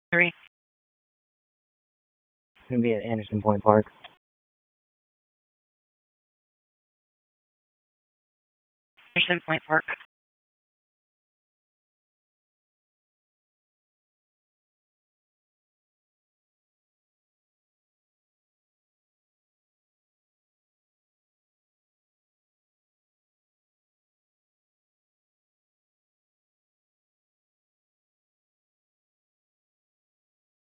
3. It's going to be at Anderson Point Park. Anderson Point Park.